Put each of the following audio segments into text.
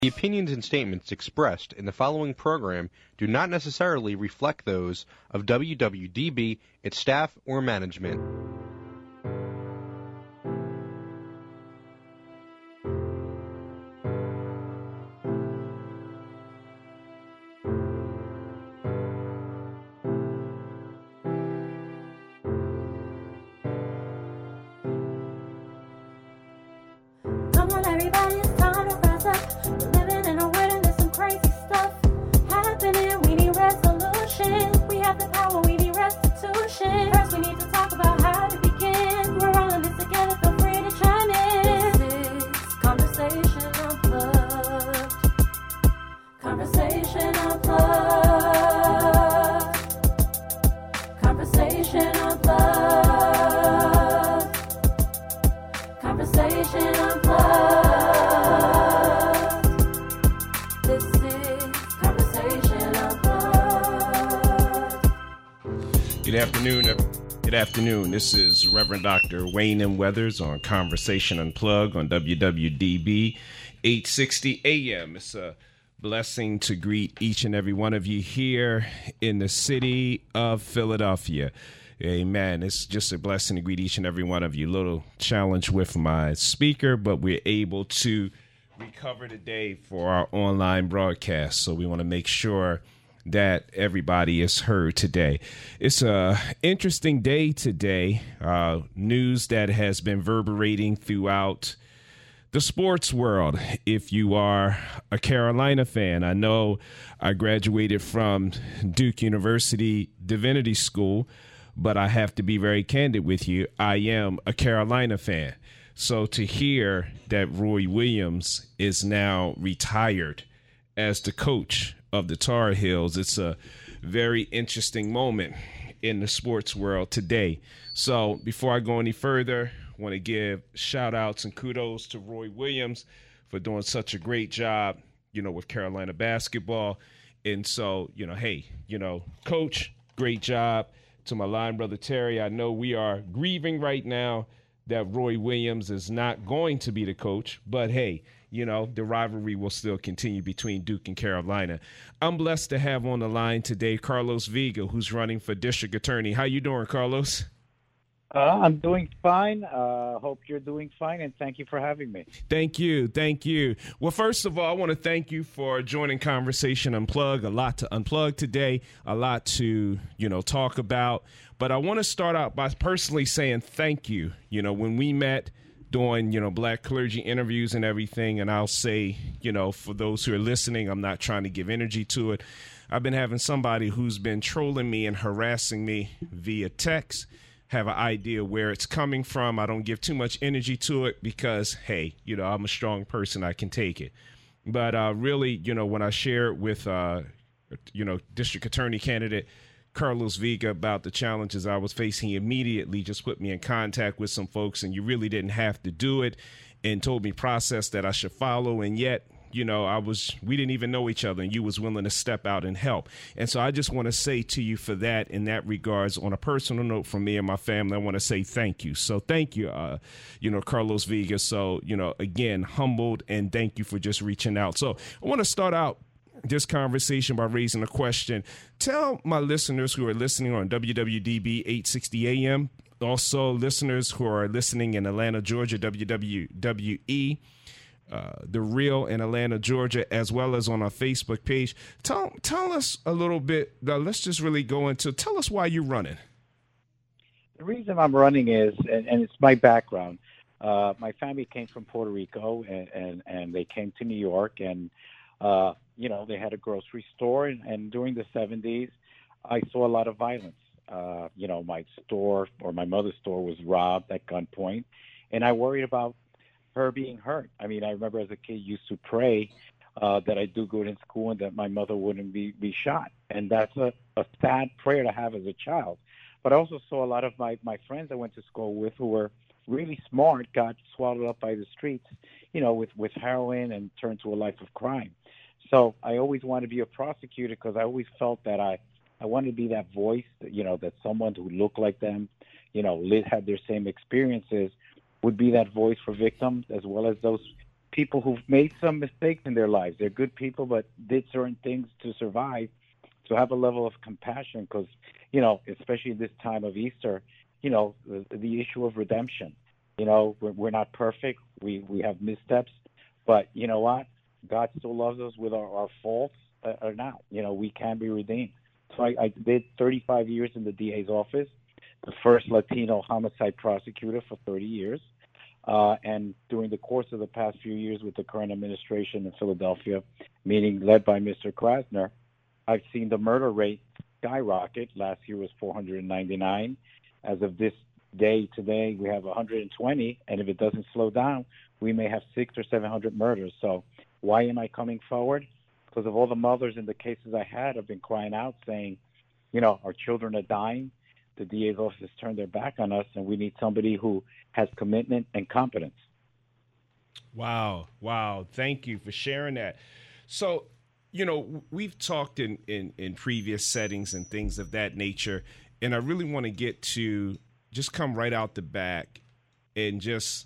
The opinions and statements expressed in the following program do not necessarily reflect those of WWDB, its staff, or management. Come on, everybody, it's time to rise up. We're living in a world and there's some crazy stuff happening. We need resolution. We have the power, we need restitution. First, we need to talk about how to begin. We're all in this together, feel free to chime in. This is Conversation Unplugged. Conversation Unplugged. Conversation Unplugged. Conversation Unplugged. This is Conversation Unplugged. Good afternoon. This is Reverend Dr. Wayne M. Weathers on Conversation Unplugged on WWDB 860 AM. It's a blessing to greet each and every one of you here in the city of Philadelphia. Amen. It's just a blessing to greet each and every one of you. Little challenge with my speaker, but we're able to recover today for our online broadcast. So we want to make sure that everybody is heard today. It's a interesting day today. News that has been reverberating throughout the sports world. If you are a Carolina fan, I know I graduated from Duke University Divinity School, but I have to be very candid with you. I am a Carolina fan. So to hear that Roy Williams is now retired as the coach of the Tar Heels, it's a very interesting moment in the sports world today. So before I go any further, I want to give shout outs and kudos to Roy Williams for doing such a great job, with Carolina basketball. And so, hey, coach, great job. To my line brother Terry, I know we are grieving right now that Roy Williams is not going to be the coach, but hey, the rivalry will still continue between Duke and Carolina. I'm blessed to have on the line today Carlos Vega, who's running for district attorney. How you doing, Carlos? I'm doing fine. Hope you're doing fine, and thank you for having me. Thank you. Well, first of all, I want to thank you for joining Conversation Unplugged. A lot to unplug today, a lot to, talk about. But I want to start out by personally saying thank you. When we met doing, black clergy interviews and everything, and I'll say, for those who are listening, I'm not trying to give energy to it. I've been having somebody who's been trolling me and harassing me via text. Have an idea where it's coming from. I don't give too much energy to it because, hey, I'm a strong person. I can take it. But really, when I shared with, district attorney candidate Carlos Vega about the challenges I was facing, he immediately just put me in contact with some folks, and you really didn't have to do it, and told me process that I should follow. And yet, we didn't even know each other, and you was willing to step out and help. And so I just want to say to you for that, in that regards, on a personal note from me and my family, I want to say thank you. So thank you, Carlos Vega. So, again, humbled, and thank you for just reaching out. So I want to start out this conversation by raising a question. Tell my listeners who are listening on WWDB 860 AM, also listeners who are listening in Atlanta, Georgia, WWWE, The Real in Atlanta, Georgia, as well as on our Facebook page. Tell us a little bit. Let's just really go into. Tell us why you're running. The reason I'm running is, and it's my background. My family came from Puerto Rico, and they came to New York, and they had a grocery store. And during the 70s, I saw a lot of violence. My store, or my mother's store, was robbed at gunpoint, and I worried about her being hurt. I mean, I remember as a kid used to pray that I do good in school and that my mother wouldn't be shot. And that's a sad prayer to have as a child. But I also saw a lot of my friends I went to school with who were really smart got swallowed up by the streets, with heroin, and turned to a life of crime. So I always wanted to be a prosecutor because I always felt that I wanted to be that voice, that someone who looked like them, had their same experiences, would be that voice for victims as well as those people who've made some mistakes in their lives. They're good people, but did certain things to survive. To have a level of compassion, because especially this time of Easter, the issue of redemption. We're not perfect. We have missteps, but you know what? God still loves us with our faults or not. We can be redeemed. So I did 35 years in the DA's office, the first Latino homicide prosecutor for 30 years. And during the course of the past few years with the current administration in Philadelphia, meaning led by Mr. Krasner, I've seen the murder rate skyrocket. Last year was 499. As of this day today, we have 120. And if it doesn't slow down, we may have 600 or 700 murders. So why am I coming forward? Because of all the mothers in the cases I had have been crying out saying, our children are dying. The DA's office has turned their back on us, and we need somebody who has commitment and competence. Wow. Thank you for sharing that. So, we've talked in previous settings and things of that nature, and I really want to get to just come right out the back and just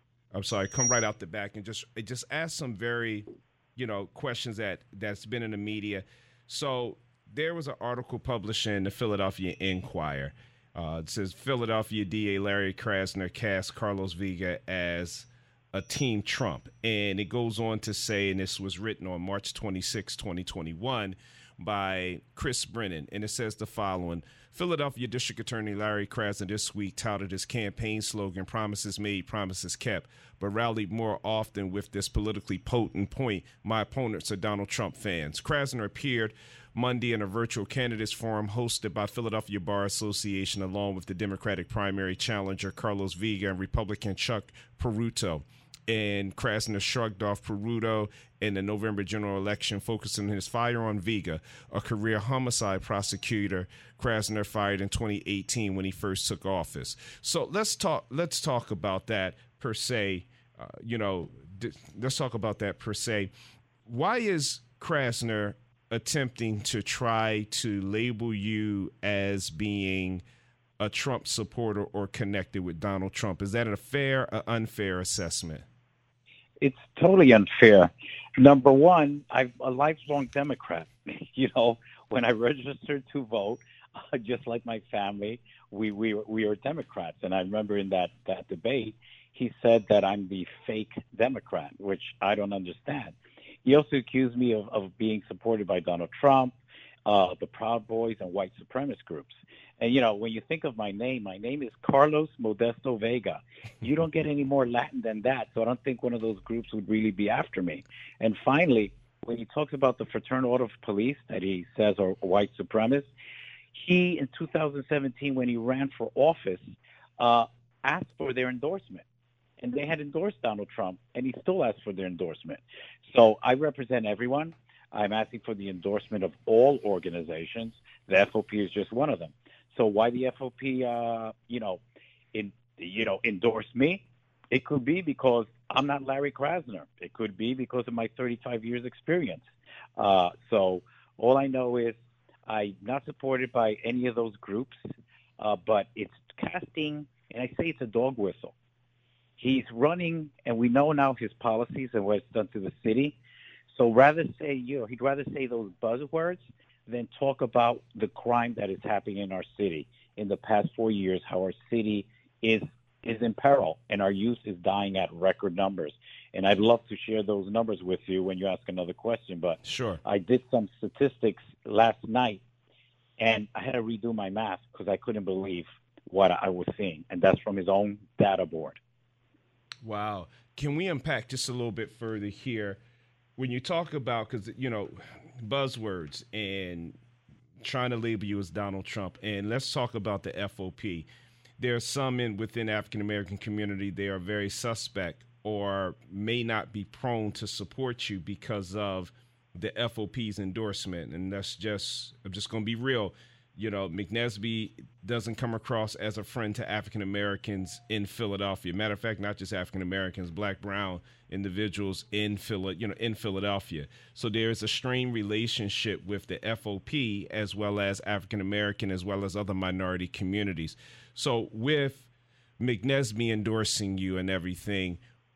ask some very, questions that's been in the media. So there was an article published in the Philadelphia Inquirer. It says Philadelphia DA Larry Krasner cast Carlos Vega as a Team Trump. And it goes on to say, and this was written on March 26, 2021 by Chris Brennan. And it says the following: Philadelphia District Attorney Larry Krasner this week touted his campaign slogan, promises made, promises kept, but rallied more often with this politically potent point: my opponents are Donald Trump fans. Krasner appeared Monday in a virtual candidates forum hosted by Philadelphia Bar Association, along with the Democratic primary challenger Carlos Vega and Republican Chuck Peruto. And Krasner shrugged off Peruto in the November general election, focusing his fire on Vega, a career homicide prosecutor Krasner fired in 2018 when he first took office. So let's talk about that per se. Let's talk about that per se. Why is Krasner attempting to try to label you as being a Trump supporter or connected with Donald Trump? Is that a fair or unfair assessment? It's totally unfair. Number one, I'm a lifelong Democrat. When I registered to vote, just like my family, we are Democrats. And I remember in that debate, he said that I'm the fake Democrat, which I don't understand. He also accused me of being supported by Donald Trump, the Proud Boys, and white supremacist groups. And, when you think of my name is Carlos Modesto Vega. You don't get any more Latin than that, so I don't think one of those groups would really be after me. And finally, when he talks about the Fraternal Order of Police that he says are white supremacists, he, in 2017, when he ran for office, asked for their endorsement. And they had endorsed Donald Trump, and he still asked for their endorsement. So I represent everyone. I'm asking for the endorsement of all organizations. The FOP is just one of them. So why the FOP, endorse me? It could be because I'm not Larry Krasner. It could be because of my 35 years experience. So all I know is I'm not supported by any of those groups, but it's casting, and I say it's a dog whistle. He's running, and we know now his policies and what it's done to the city. So he'd rather say those buzzwords than talk about the crime that is happening in our city in the past 4 years, how our city is in peril and our youth is dying at record numbers. And I'd love to share those numbers with you when you ask another question. But sure, I did some statistics last night, and I had to redo my math because I couldn't believe what I was seeing. And that's from his own data board. Wow. Can we unpack just a little bit further here? When you talk about, because, buzzwords and trying to label you as Donald Trump, and let's talk about the FOP. There are some within African-American community, they are very suspect or may not be prone to support you because of the FOP's endorsement. And I'm just going to be real. McNesby doesn't come across as a friend to African Americans in Philadelphia. Matter of fact, not just African Americans, Black, brown individuals in Philadelphia. So there is a strained relationship with the FOP as well as African American as well as other minority communities. So with McNesby endorsing you and everything,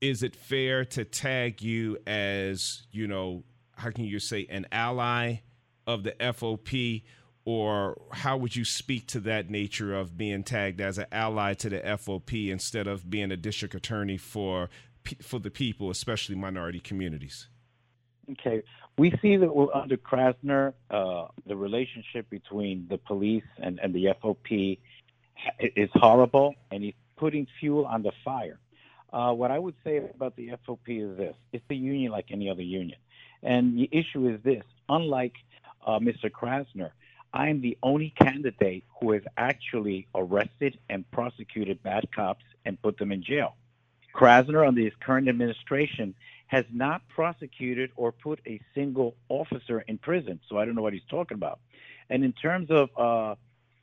is it fair to tag you as, how can you say, an ally of the FOP? Or how would you speak to that nature of being tagged as an ally to the FOP instead of being a district attorney for the people, especially minority communities? Okay. We see that under Krasner, the relationship between the police and the FOP is horrible, and he's putting fuel on the fire. What I would say about the FOP is this. It's a union like any other union. And the issue is this. Unlike Mr. Krasner, I am the only candidate who has actually arrested and prosecuted bad cops and put them in jail. Krasner, under his current administration, has not prosecuted or put a single officer in prison. So I don't know what he's talking about. And in terms of of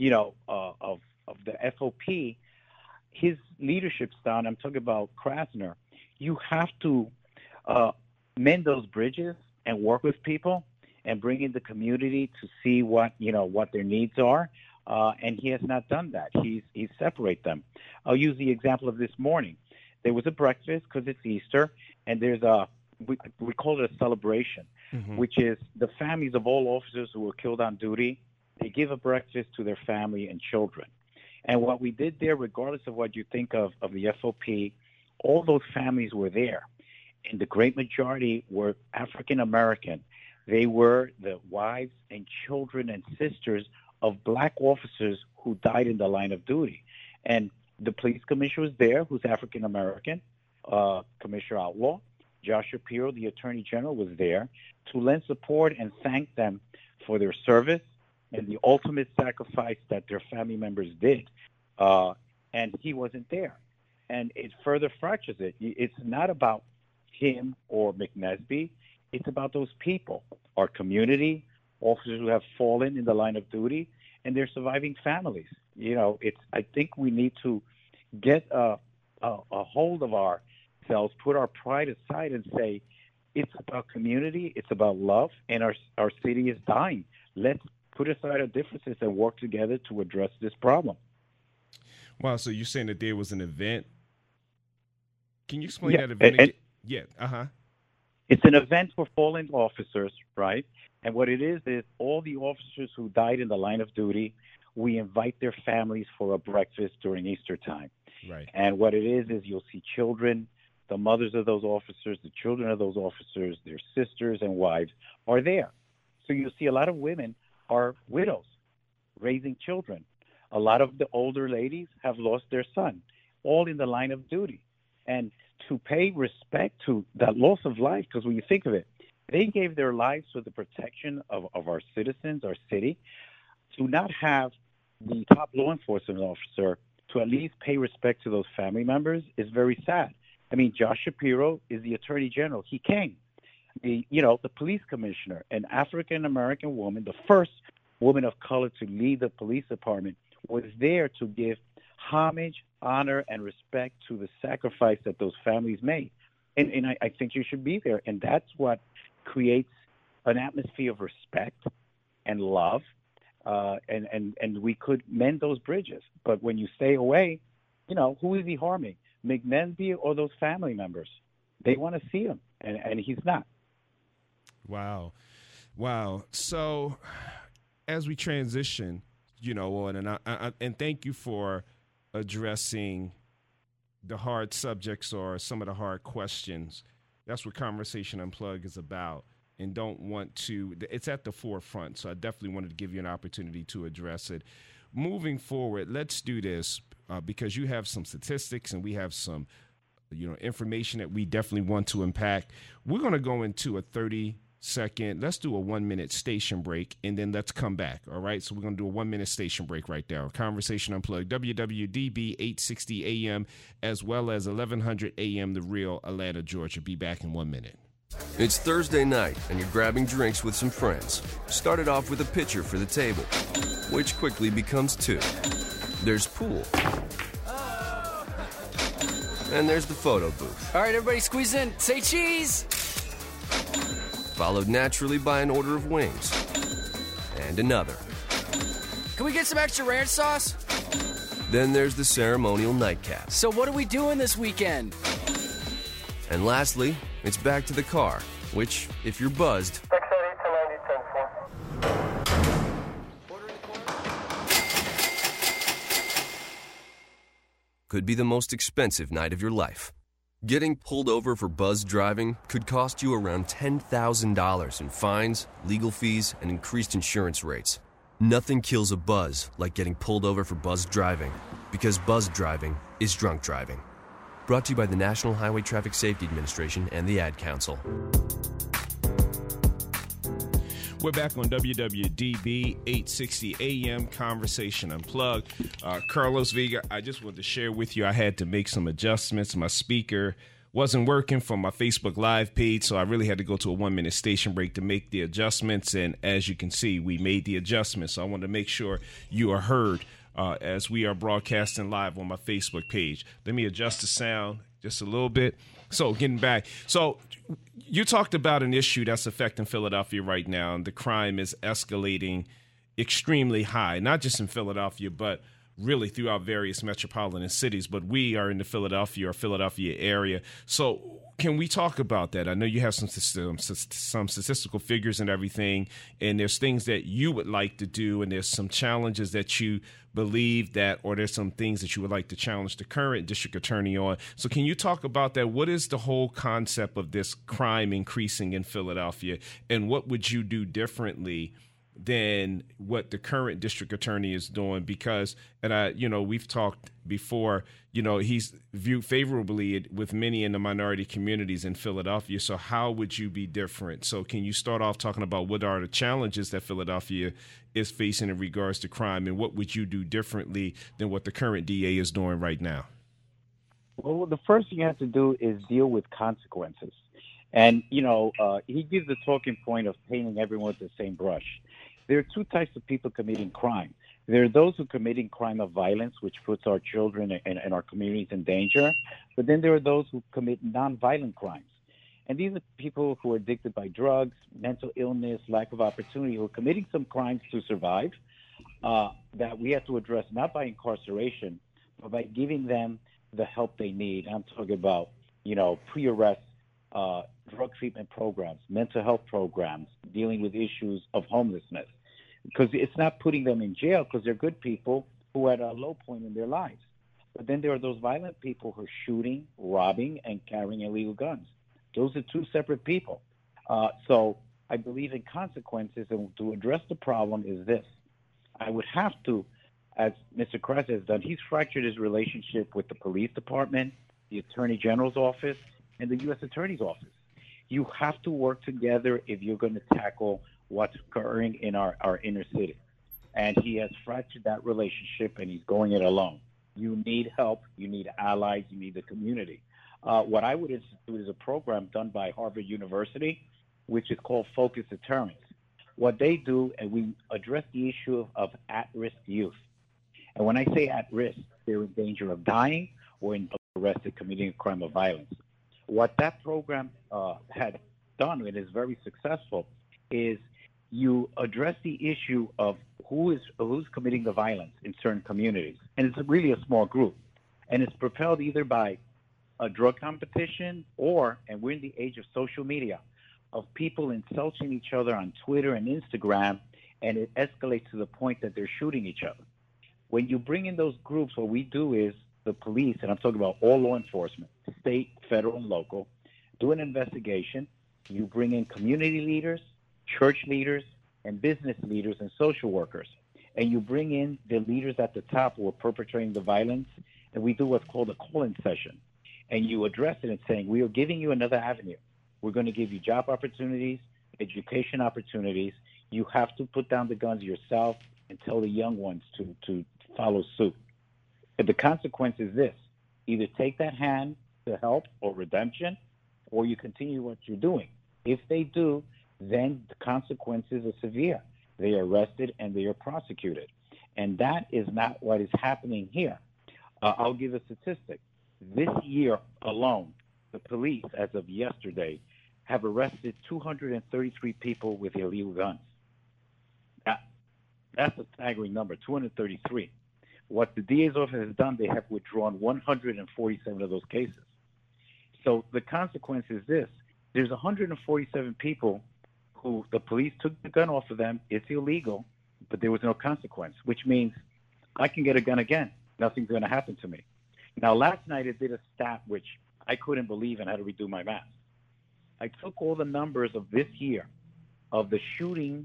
the FOP, his leadership style, I'm talking about Krasner, you have to mend those bridges and work with people and bring in the community to see what their needs are. And he has not done that. He's separate them. I'll use the example of this morning. There was a breakfast because it's Easter, and there's we call it a celebration, which is the families of all officers who were killed on duty. They give a breakfast to their family and children. And what we did there, regardless of what you think of the FOP, all those families were there. And the great majority were African American. They were the wives and children and sisters of black officers who died in the line of duty. And the police commissioner was there, who's African American, Commissioner Outlaw. Josh Shapiro, the Attorney General, was there to lend support and thank them for their service and the ultimate sacrifice that their family members did. And he wasn't there. And it further fractures it. It's not about him or McNesby. It's about those people, our community, officers who have fallen in the line of duty, and their surviving families. I think we need to get a hold of ourselves, put our pride aside, and say, it's about community, it's about love, and our city is dying. Let's put aside our differences and work together to address this problem. Wow, so you're saying that there was an event. Can you explain that event? It's an event for fallen officers, right? And what it is all the officers who died in the line of duty, we invite their families for a breakfast during Easter time. Right. And what it is you'll see children, the mothers of those officers, the children of those officers, their sisters and wives are there. So you'll see a lot of women are widows raising children. A lot of the older ladies have lost their son, all in the line of duty. And to pay respect to that loss of life, because when you think of it, they gave their lives for the protection of our citizens, our city. To not have the top law enforcement officer to at least pay respect to those family members is very sad. I mean, Josh Shapiro is the Attorney General. He came. The police commissioner, an African-American woman, the first woman of color to lead the police department, was there to give homage, honor, and respect to the sacrifice that those families made. And I think you should be there. And that's what creates an atmosphere of respect and love. And we could mend those bridges. But when you stay away, who is he harming? McNesby or those family members? They want to see him, and he's not. Wow. So as we transition, and thank you for addressing the hard subjects or some of the hard questions. That's what Conversation Unplugged is about. And it's at the forefront. So I definitely wanted to give you an opportunity to address it. Moving forward, let's do this because you have some statistics and we have some, information that we definitely want to impact. We're going to go into a 30-second, let's do a 1-minute station break, and then let's come back. All right. So we're going to do a 1-minute station break right there. Conversation Unplugged, WWDB 860 AM, as well as 1100 AM, The Real, Atlanta, Georgia. Be back in 1 minute. It's Thursday night, and you're grabbing drinks with some friends. Started off with a pitcher for the table, which quickly becomes 2. There's pool. And there's the photo booth. All right, everybody squeeze in. Say cheese! Followed naturally by an order of wings. And another. Can we get some extra ranch sauce? Then there's the ceremonial nightcap. So what are we doing this weekend? And lastly, it's back to the car, which, if you're buzzed, could be the most expensive night of your life. Getting pulled over for buzz driving could cost you around $10,000 in fines, legal fees, and increased insurance rates. Nothing kills a buzz like getting pulled over for buzz driving, because buzz driving is drunk driving. Brought to you by the National Highway Traffic Safety Administration and the Ad Council. We're back on WWDB 860 AM Conversation Unplugged. Carlos Vega, I just wanted to share with you, I had to make some adjustments. My speaker wasn't working from my Facebook Live page, so I really had to go to a 1-minute station break to make the adjustments. And as you can see, we made the adjustments. So I want to make sure you are heard as we are broadcasting live on my Facebook page. Let me adjust the sound just a little bit. So getting back. So you talked about an issue that's affecting Philadelphia right now, and the crime is escalating extremely high, not just in Philadelphia, but really throughout various metropolitan cities. But we are in the Philadelphia area. So can we talk about that? I know you have some statistical figures and everything, and there's things that you would like to do, and there's some challenges that you believe that, or there's some things that you would like to challenge the current district attorney on. So can you talk about that? What is the whole concept of this crime increasing in Philadelphia, and what would you do differently than what the current district attorney is doing? Because, and we've talked before, he's viewed favorably with many in the minority communities in Philadelphia. So how would you be different? So can you start off talking about what are the challenges that Philadelphia is facing in regards to crime, and what would you do differently than what the current DA is doing right now? Well, the first thing you have to do is deal with consequences. And, he gives the talking point of painting everyone with the same brush. There are two types of people committing crime. There are those who are committing crime of violence, which puts our children and our communities in danger. But then there are those who commit nonviolent crimes. And these are people who are addicted by drugs, mental illness, lack of opportunity, who are committing some crimes to survive, that we have to address not by incarceration, but by giving them the help they need. I'm talking about, pre-arrest drug treatment programs, mental health programs, dealing with issues of homelessness. Because it's not putting them in jail, because they're good people who are at a low point in their lives. But then there are those violent people who are shooting, robbing, and carrying illegal guns. Those are two separate people. So I believe in consequences, and to address the problem is this. I would have to, as Mr. Kress has done, he's fractured his relationship with the police department, the Attorney General's office, and the U.S. Attorney's office. You have to work together if you're going to tackle what's occurring in our inner city. And he has fractured that relationship, and he's going it alone. You need help. You need allies. You need the community. What I would institute is a program done by Harvard University, which is called Focus Deterrence. What they do, and we address the issue of at-risk youth. And when I say at risk, they're in danger of dying or arrested committing a crime of violence. What that program had done, and is very successful, is you address the issue of who's committing the violence in certain communities. And it's really a small group. And it's propelled either by a drug competition or, and we're in the age of social media, of people insulting each other on Twitter and Instagram, and it escalates to the point that they're shooting each other. When you bring in those groups, what we do is the police, and I'm talking about all law enforcement, state, federal, and local, do an investigation. You bring in community leaders, church leaders, and business leaders and social workers. And you bring in the leaders at the top who are perpetrating the violence, and we do what's called a call-in session. And you address it and saying, we are giving you another avenue. We're going to give you job opportunities, education opportunities. You have to put down the guns yourself and tell the young ones to follow suit. But the consequence is this: either take that hand to help or redemption, or you continue what you're doing. If they do, then the consequences are severe. They are arrested and they are prosecuted. And that is not what is happening here. I'll give a statistic. This year alone, the police, as of yesterday, have arrested 233 people with illegal guns. That's a staggering number, 233. What the DA's office has done, they have withdrawn 147 of those cases. So the consequence is this. There's 147 people who the police took the gun off of them. It's illegal, but there was no consequence, which means I can get a gun again. Nothing's going to happen to me. Now, last night I did a stat which I couldn't believe and had to redo my math. I took all the numbers of this year of the shootings,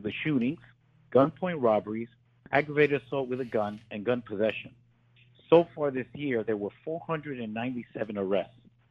gunpoint robberies, aggravated assault with a gun, and gun possession. So far this year, there were 497 arrests.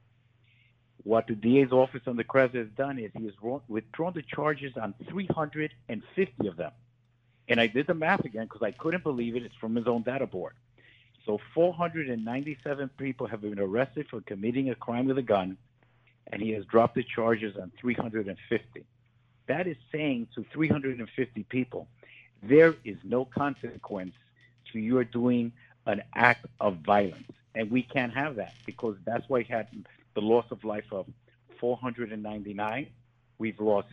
What the DA's office on the Krez has done is he has withdrawn the charges on 350 of them. And I did the math again because I couldn't believe it. It's from his own data board. So 497 people have been arrested for committing a crime with a gun, and he has dropped the charges on 350. That is saying to 350 people, there is no consequence to your doing an act of violence. And we can't have that because that's why we had the loss of life of 499. We've lost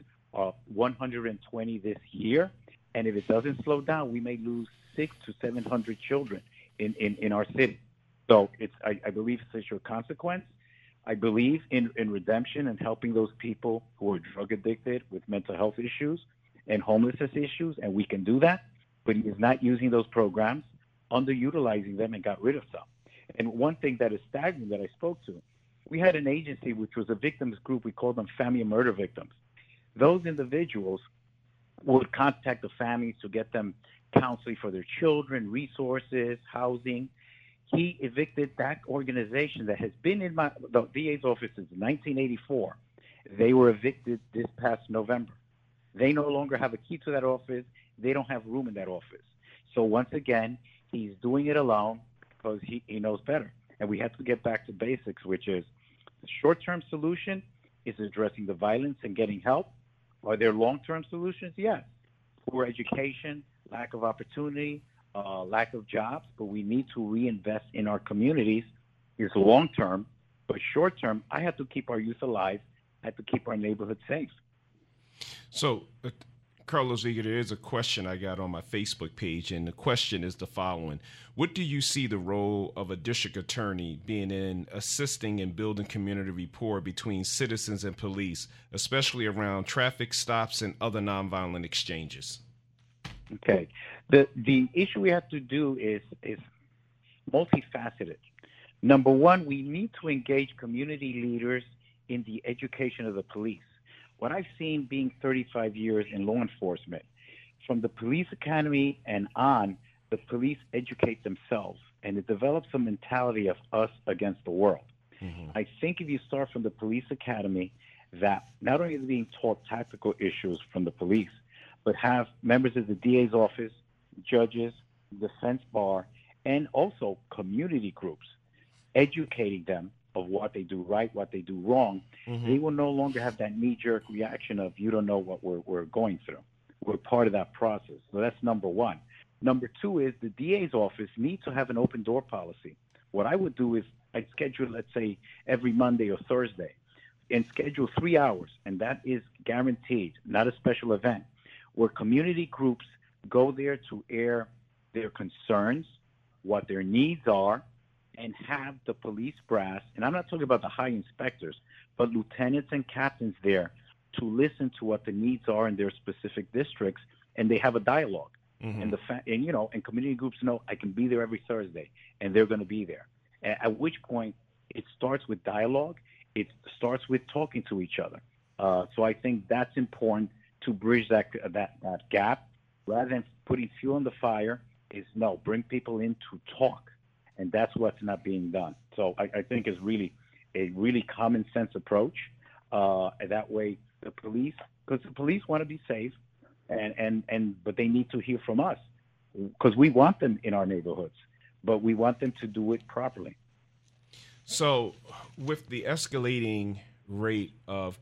120 this year. And if it doesn't slow down, we may lose 600 to 700 children in our city. So I believe it's a sure consequence. I believe in redemption and helping those people who are drug addicted with mental health issues and homelessness issues, and we can do that. But he is not using those programs, underutilizing them, and got rid of some. And one thing that is staggering that I spoke to, we had an agency which was a victims group. We called them family murder victims. Those individuals would contact the families to get them counseling for their children, resources, housing. He evicted that organization that has been in the DA's office since 1984. They were evicted this past November. They no longer have a key to that office. They don't have room in that office. So once again, he's doing it alone because he knows better. And we have to get back to basics, which is the short-term solution is addressing the violence and getting help. Are there long-term solutions? Yes. Poor education, lack of opportunity, lack of jobs, but we need to reinvest in our communities. Is long-term, but short-term, I have to keep our youth alive. I have to keep our neighborhood safe. So, Carlos Vega, there is a question I got on my Facebook page, and the question is the following. What do you see the role of a district attorney being in assisting in building community rapport between citizens and police, especially around traffic stops and other nonviolent exchanges? Okay. The issue we have to do is multifaceted. Number one, we need to engage community leaders in the education of the police. What I've seen being 35 years in law enforcement, from the police academy and on, the police educate themselves, and it develops a mentality of us against the world. Mm-hmm. I think if you start from the police academy, that not only is being taught tactical issues from the police, but have members of the DA's office, judges, defense bar, and also community groups educating them of what they do right, what they do wrong. Mm-hmm. They will no longer have that knee-jerk reaction of, you don't know what we're going through. We're part of that process. So that's number one. Number two is the DA's office needs to have an open door policy. What I would do is I'd schedule, let's say, every Monday or Thursday, and schedule 3 hours, and that is guaranteed, not a special event, where community groups go there to air their concerns, what their needs are, and have the police brass, and I'm not talking about the high inspectors, but lieutenants and captains there to listen to what the needs are in their specific districts, and they have a dialogue. Mm-hmm. And community groups know I can be there every Thursday, and they're going to be there. At which point, it starts with dialogue. It starts with talking to each other. So I think that's important to bridge that gap, rather than putting fuel on the fire. Bring people in to talk. And that's what's not being done. So I think it's really a really common sense approach. That way, the police want to be safe, but they need to hear from us because we want them in our neighborhoods, but we want them to do it properly. So, with the escalating rate of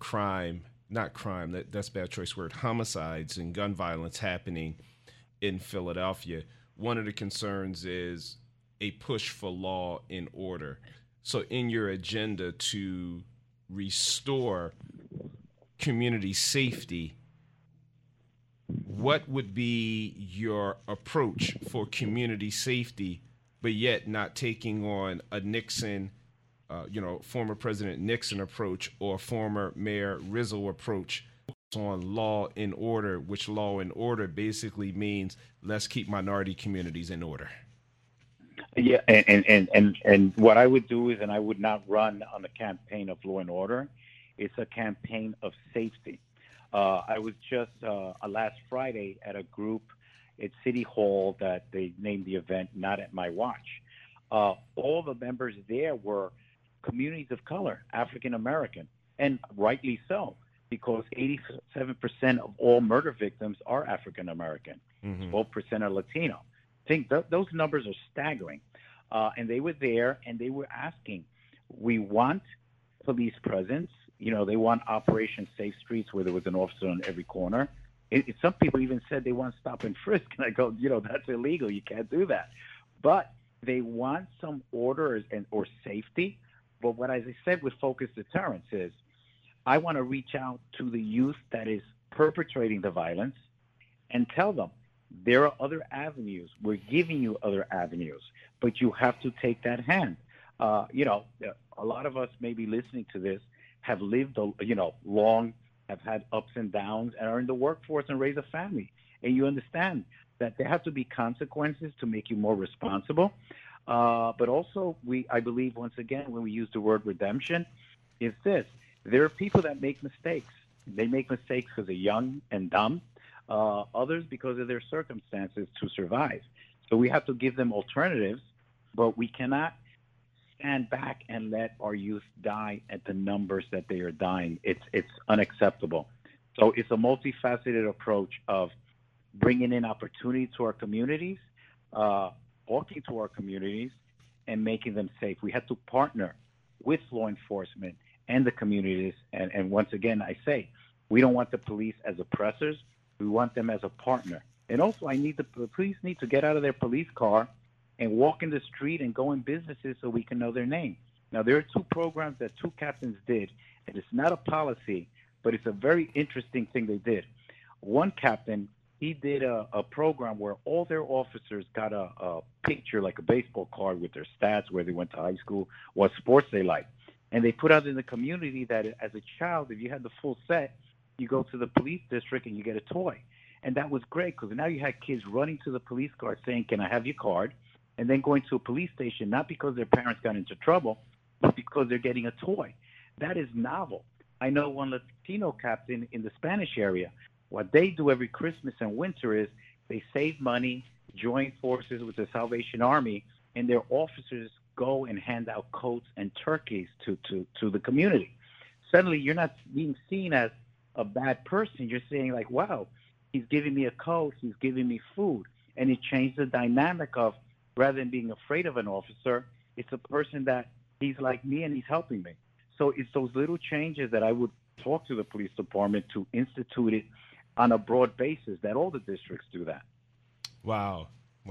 that's a bad choice word, homicides and gun violence happening in Philadelphia, one of the concerns is a push for law and order. So in your agenda to restore community safety, what would be your approach for community safety, but yet not taking on a Nixon former President Nixon approach or former Mayor Rizzo approach on law and order, which law and order basically means let's keep minority communities in order. Yeah, and what I would do is, and I would not run on the campaign of law and order. It's a campaign of safety. I was just last Friday at a group at City Hall that they named the event Not at My Watch. All the members there were communities of color, African American, and rightly so, because 87% of all murder victims are African American, 12% are Latino. Think those numbers are staggering. And they were there, and they were asking, we want police presence. They want Operation Safe Streets, where there was an officer on every corner. Some people even said they want stop and frisk. And I go, that's illegal. You can't do that. But they want some order or safety. But what, as I said, with focused deterrence is, I want to reach out to the youth that is perpetrating the violence and tell them there are other avenues. We're giving you other avenues, but you have to take that hand. A lot of us maybe listening to this have lived, long, have had ups and downs, and are in the workforce and raise a family. And you understand that there have to be consequences to make you more responsible. But also, I believe, once again, when we use the word redemption, is this. There are people that make mistakes. They make mistakes because they're young and dumb. Others because of their circumstances to survive. So we have to give them alternatives, but we cannot stand back and let our youth die at the numbers that they are dying. It's unacceptable. So it's a multifaceted approach of bringing in opportunity to our communities, talking to our communities, and making them safe. We have to partner with law enforcement and the communities. And once again, I say, we don't want the police as oppressors. We want them as a partner. And also, the police need to get out of their police car and walk in the street and go in businesses so we can know their name. Now, there are two programs that two captains did, and it's not a policy, but it's a very interesting thing they did. One captain, he did a program where all their officers got a picture, like a baseball card with their stats, where they went to high school, what sports they like. And they put out in the community that as a child, if you had the full set, you go to the police district and you get a toy. And that was great because now you had kids running to the police car saying, can I have your card? And then going to a police station, not because their parents got into trouble, but because they're getting a toy. That is novel. I know one Latino captain in the Spanish area. What they do every Christmas and winter is they save money, join forces with the Salvation Army, and their officers go and hand out coats and turkeys to the community. Suddenly, you're not being seen as a bad person. You're saying, like, wow, he's giving me a coat, he's giving me food. And it changed the dynamic of, rather than being afraid of an officer, it's a person that he's like me and he's helping me. So it's those little changes that I would talk to the police department to institute it on a broad basis, that all the districts do that. Wow.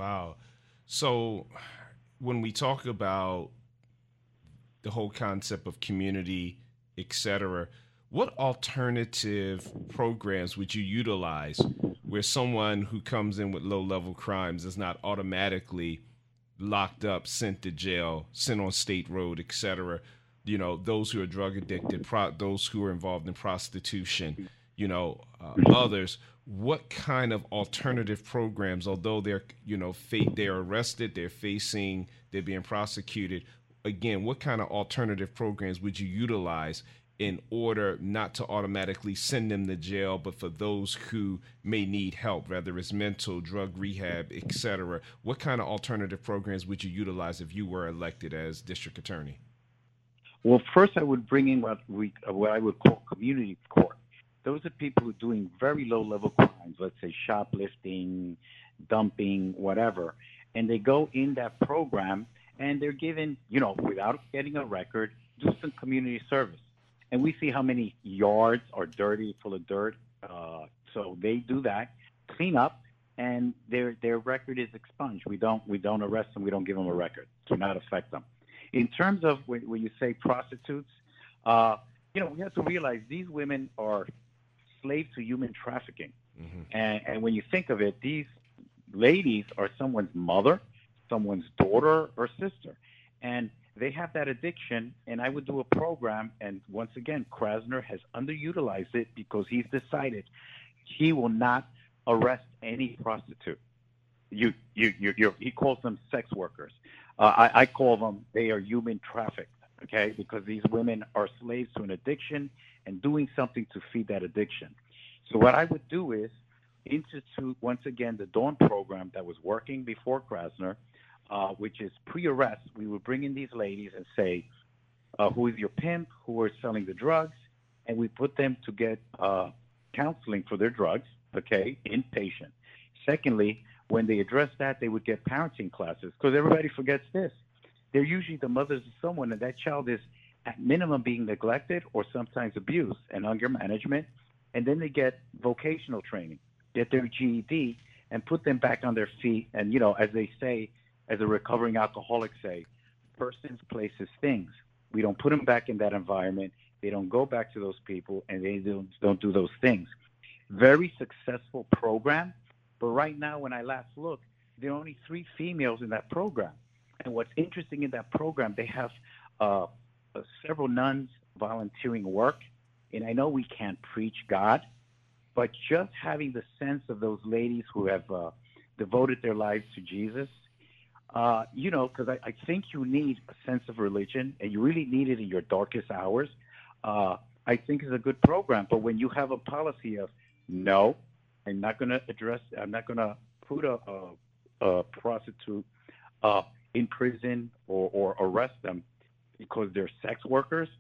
So when we talk about the whole concept of community, et cetera, what alternative programs would you utilize where someone who comes in with low-level crimes is not automatically locked up, sent to jail, sent on state road, et cetera? Those who are drug addicted, those who are involved in prostitution, others. What kind of alternative programs, although they're arrested, they're being prosecuted, again, what kind of alternative programs would you utilize in order not to automatically send them to jail, but for those who may need help, whether it's mental, drug rehab, et cetera? What kind of alternative programs would you utilize if you were elected as district attorney? Well, first I would bring in what I would call community court. Those are people who are doing very low-level crimes, let's say shoplifting, dumping, whatever, and they go in that program and they're given, without getting a record, do some community service. And we see how many yards are dirty, full of dirt. So they do that, clean up, and their record is expunged. We don't arrest them. We don't give them a record. Do not affect them. In terms of when you say prostitutes, we have to realize these women are slaves to human trafficking. Mm-hmm. And when you think of it, these ladies are someone's mother, someone's daughter or sister. And they have that addiction, and I would do a program. And once again, Krasner has underutilized it because he's decided he will not arrest any prostitute. He calls them sex workers. I call them, they are human trafficked, okay? Because these women are slaves to an addiction and doing something to feed that addiction. So what I would do is institute, once again, the Dawn program that was working before Krasner, which is pre-arrest. We would bring in these ladies and say, who is your pimp, who are selling the drugs, and we put them to get counseling for their drugs, okay, inpatient. Secondly, when they address that, they would get parenting classes, because everybody forgets this. They're usually the mothers of someone, and that child is at minimum being neglected or sometimes abused and anger management, and then they get vocational training, get their GED, and put them back on their feet. And, you know, as they say, as a recovering alcoholic say, persons, places, things. We don't put them back in that environment. They don't go back to those people, and they don't do those things. Very successful program. But right now, when I last looked, there are only 3 females in that program. And what's interesting in that program, they have several nuns volunteering work. And I know we can't preach God, but just having the sense of those ladies who have devoted their lives to Jesus, you know, because I think you need a sense of religion, and you really need it in your darkest hours. I think it's a good program. But when you have a policy of, no, I'm not going to put a prostitute in prison or arrest them because they're sex workers,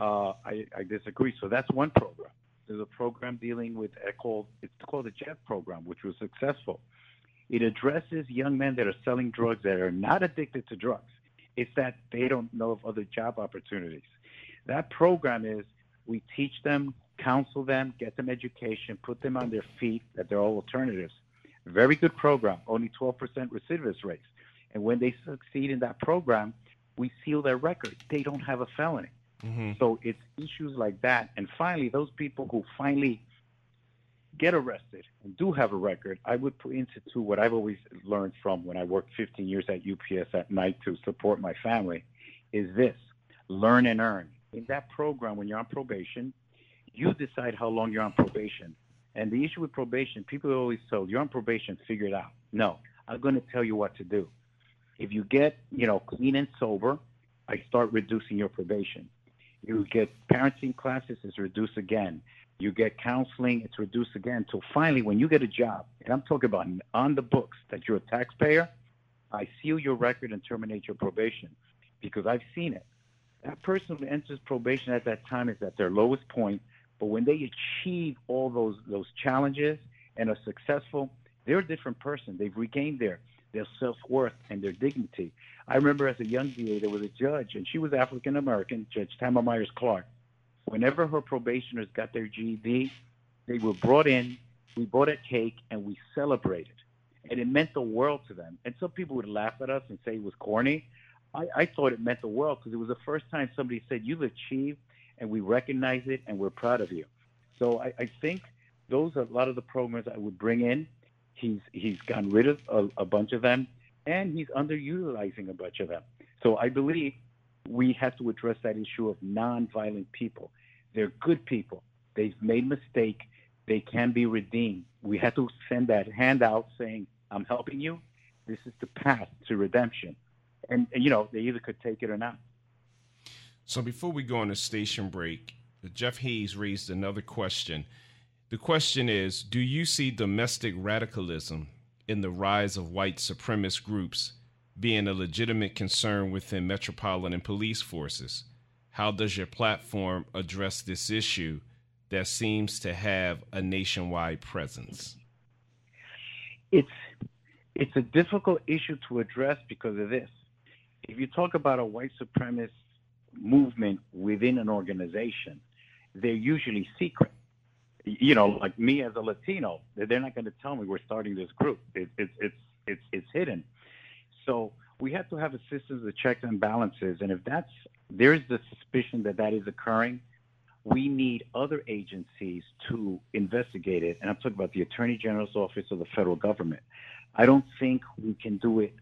I disagree. So that's one program. There's a program dealing with, it's called the JET program, which was successful. It addresses young men that are selling drugs that are not addicted to drugs. It's that they don't know of other job opportunities. That program is, we teach them, counsel them, get them education, put them on their feet, that there are alternatives. Very good program, only 12% recidivist rates. And when they succeed in that program, we seal their record. They don't have a felony. Mm-hmm. So it's issues like that. And finally, those people who finally get arrested and do have a record, I would put institute what I've always learned from when I worked 15 years at UPS at night to support my family, is this: learn and earn. In that program, when you're on probation, you decide how long you're on probation. And the issue with probation, people are always told, you're on probation, figure it out. No, I'm going to tell you what to do. If you get, clean and sober, I start reducing your probation. You get parenting classes, it's reduced again. You get counseling, it's reduced again. So finally, when you get a job, and I'm talking about on the books that you're a taxpayer, I seal your record and terminate your probation, because I've seen it. That person who enters probation at that time is at their lowest point, but when they achieve all those challenges and are successful, they're a different person. They've regained their self-worth and their dignity. I remember as a young DA, there was a judge, and she was African-American, Judge Tamara Myers-Clark. Whenever her probationers got their GED, they were brought in, we bought a cake, and we celebrated. And it meant the world to them. And some people would laugh at us and say it was corny. I thought it meant the world, because it was the first time somebody said, you've achieved, and we recognize it, and we're proud of you. So I think those are a lot of the programs I would bring in. He's gotten rid of a bunch of them, and he's underutilizing a bunch of them. So I believe we have to address that issue of nonviolent people. They're good people. They've made mistakes. They can be redeemed. We have to send that handout saying, I'm helping you. This is the path to redemption. And they either could take it or not. So before we go on a station break, Jeff Hayes raised another question. The question is, do you see domestic radicalism in the rise of white supremacist groups being a legitimate concern within metropolitan police forces? How does your platform address this issue that seems to have a nationwide presence? It's a difficult issue to address because of this. If you talk about a white supremacist movement within an organization, they're usually secret. Like me as a Latino, they're not going to tell me we're starting this group. It's hidden. So we have to have a system of checks and balances. And if there is the suspicion that is occurring, we need other agencies to investigate it. And I'm talking about the Attorney General's office or the federal government. I don't think we can do it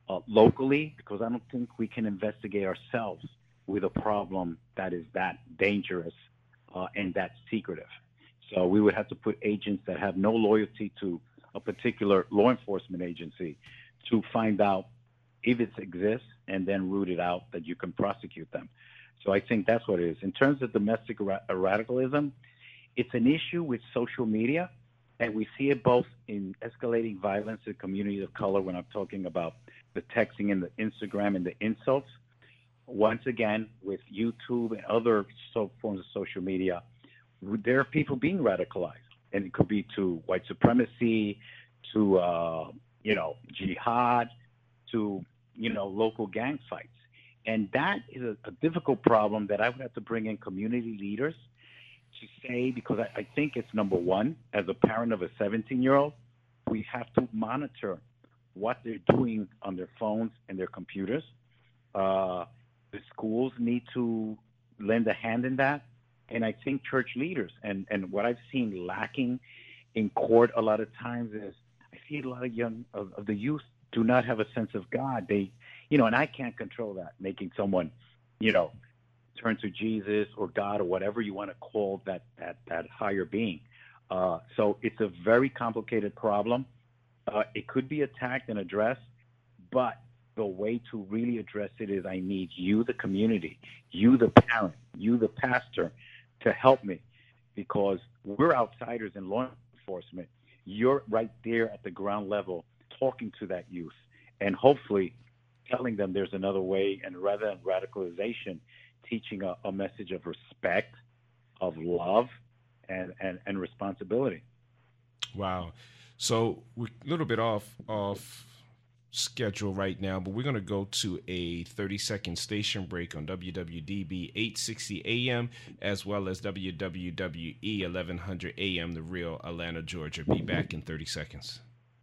locally, because I don't think we can investigate ourselves with a problem that is that dangerous and that secretive. So we would have to put agents that have no loyalty to a particular law enforcement agency to find out if it exists and then root it out that you can prosecute them. So I think that's what it is. In terms of domestic radicalism, it's an issue with social media, and we see it both in escalating violence in communities of color when I'm talking about the texting and the Instagram and the insults. Once again, with YouTube and other forms of social media, there are people being radicalized, and it could be to white supremacy, to jihad, to local gang fights, and that is a difficult problem that I would have to bring in community leaders to say, because I think it's number one, as a parent of a 17-year-old, we have to monitor what they're doing on their phones and their computers. The schools need to lend a hand in that. And I think church leaders and what I've seen lacking in court a lot of times is I see a lot of the youth do not have a sense of God. They, and I can't control that, making someone, turn to Jesus or God or whatever you want to call that higher being. So it's a very complicated problem. It could be attacked and addressed, but the way to really address it is I need you, the community, you, the parent, you, the pastor, to help me, because we're outsiders in law enforcement. You're right there at the ground level talking to that youth and hopefully telling them there's another way, and rather than radicalization, teaching a message of respect, of love, and responsibility. Wow. So we're a little bit off schedule right now, but we're going to go to a 30-second station break on WWDB 860 AM as well as WWWE 1100 AM, The Real, Atlanta, Georgia. Be back in 30 seconds.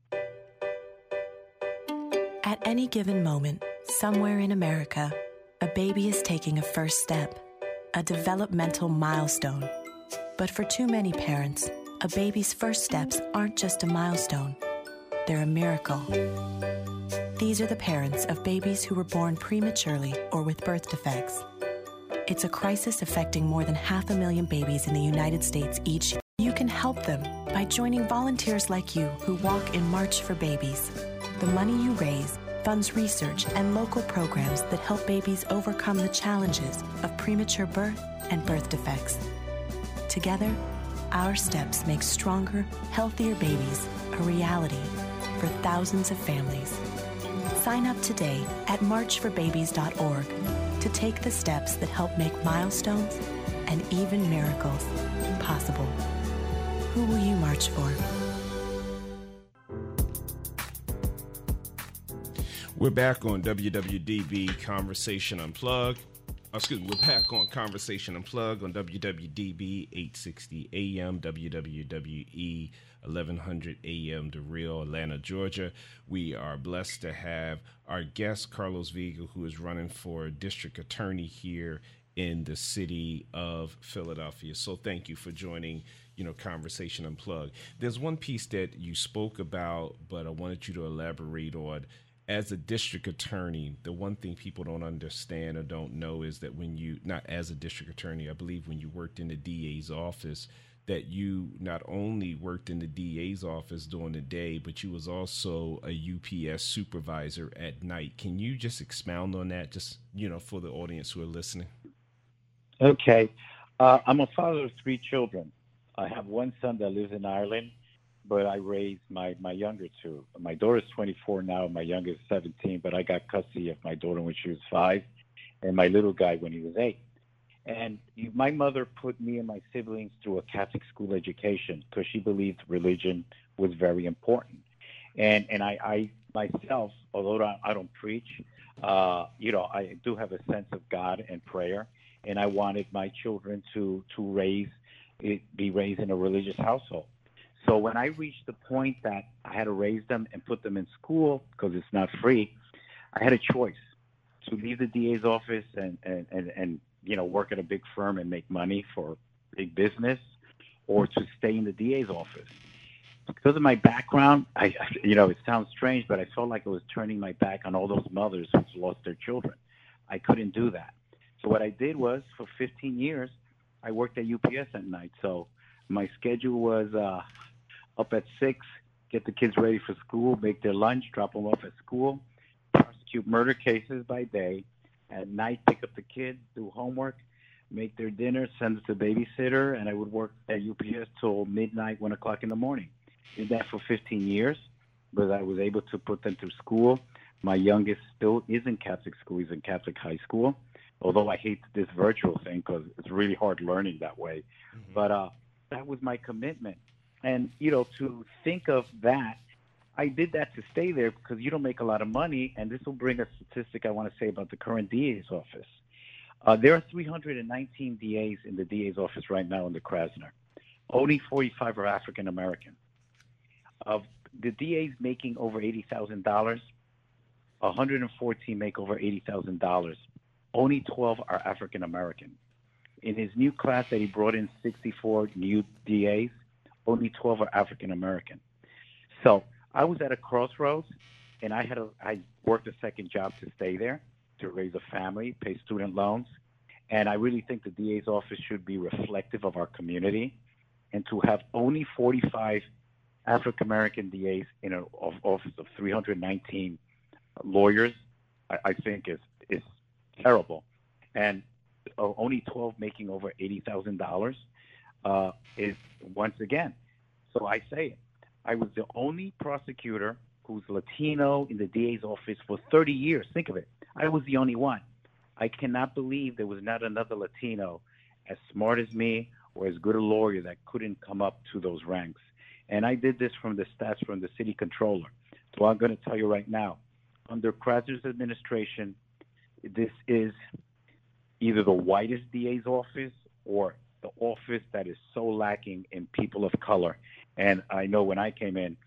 At any given moment, somewhere in America, a baby is taking a first step, a developmental milestone. But for too many parents, a baby's first steps aren't just a milestone, they're a miracle. These are the parents of babies who were born prematurely or with birth defects. It's a crisis affecting more than 500,000 babies in the United States each year. You can help them by joining volunteers like you who walk in March for Babies. The money you raise funds research and local programs that help babies overcome the challenges of premature birth and birth defects. Together, our steps make stronger, healthier babies a reality for thousands of families. Sign up today at marchforbabies.org to take the steps that help make milestones and even miracles possible. Who will you march for? We're back on WWDB Conversation Unplugged. We're back on Conversation Unplugged on WWDB 860 AM, WWWE 1100 AM, The Real, Atlanta, Georgia. We are blessed to have our guest, Carlos Vega, who is running for district attorney here in the city of Philadelphia. So thank you for joining, Conversation Unplugged. There's one piece that you spoke about, but I wanted you to elaborate on. As a district attorney, the one thing people don't understand or don't know is that when you, not as a district attorney, I believe when you worked in the DA's office, that you not only worked in the DA's office during the day, but you was also a UPS supervisor at night. Can you just expound on that, just, for the audience who are listening? Okay. I'm a father of 3 children. I have one son that lives in Ireland, but I raised my younger 2. My daughter's 24 now, my youngest is 17, but I got custody of my daughter when she was 5 and my little guy when he was 8. And my mother put me and my siblings through a Catholic school education because she believed religion was very important. And I myself, although I don't preach, I do have a sense of God and prayer, and I wanted my children to be raised in a religious household. So when I reached the point that I had to raise them and put them in school because it's not free, I had a choice to leave the DA's office and work at a big firm and make money for big business, or to stay in the DA's office. Because of my background, it sounds strange, but I felt like I was turning my back on all those mothers who lost their children. I couldn't do that. So what I did was, for 15 years, I worked at UPS at night. So my schedule was up at 6, get the kids ready for school, make their lunch, drop them off at school, prosecute murder cases by day. At night, pick up the kids, do homework, make their dinner, send it to the babysitter, and I would work at UPS till midnight, 1 o'clock in the morning. Did that for 15 years, but I was able to put them through school. My youngest still is in Catholic school. He's in Catholic high school, although I hate this virtual thing because it's really hard learning that way. Mm-hmm. But that was my commitment. And, to think of that, I did that to stay there because you don't make a lot of money, and this will bring a statistic I want to say about the current DA's office. There are 319 DAs in the DA's office right now under Krasner. Only 45 are African American. Of the DAs making over $80,000, 114 make over $80,000. Only 12 are African American. In his new class that he brought in 64 new DAs, only 12 are African American. So I was at a crossroads, and I worked a second job to stay there, to raise a family, pay student loans. And I really think the DA's office should be reflective of our community. And to have only 45 African-American DAs in an office of 319 lawyers, I think is terrible. And only 12 making over $80,000 is, once again. So I say it. I was the only prosecutor who's Latino in the DA's office for 30 years. Think of it. I was the only one. I cannot believe there was not another Latino as smart as me or as good a lawyer that couldn't come up to those ranks. And I did this from the stats from the city controller. So I'm going to tell you right now, under Krasner's administration, this is either the whitest DA's office or the office that is so lacking in people of color. And I know when I come in,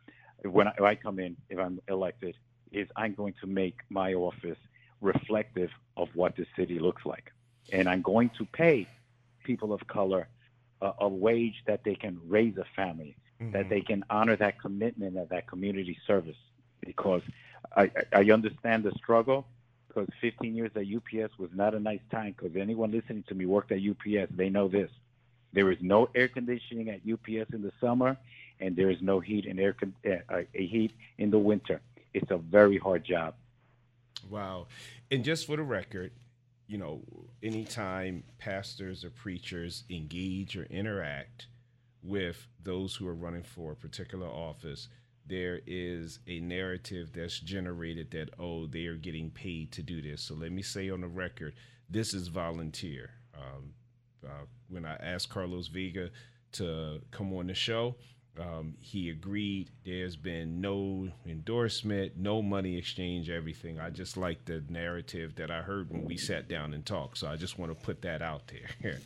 if I'm elected, I'm going to make my office reflective of what the city looks like. And I'm going to pay people of color a wage that they can raise a family, mm-hmm. that they can honor that commitment of that community service. Because I understand the struggle, because 15 years at UPS was not a nice time, because anyone listening to me worked at UPS, they know this. There is no air conditioning at UPS in the summer, and there is no heat and heat in the winter. It's a very hard job. Wow. And just for the record, anytime pastors or preachers engage or interact with those who are running for a particular office, there is a narrative that's generated that, they are getting paid to do this. So let me say on the record, this is volunteer. When I asked Carlos Vega to come on the show, he agreed. There's been no endorsement, no money exchange, everything. I just like the narrative that I heard when we sat down and talked. So I just want to put that out there.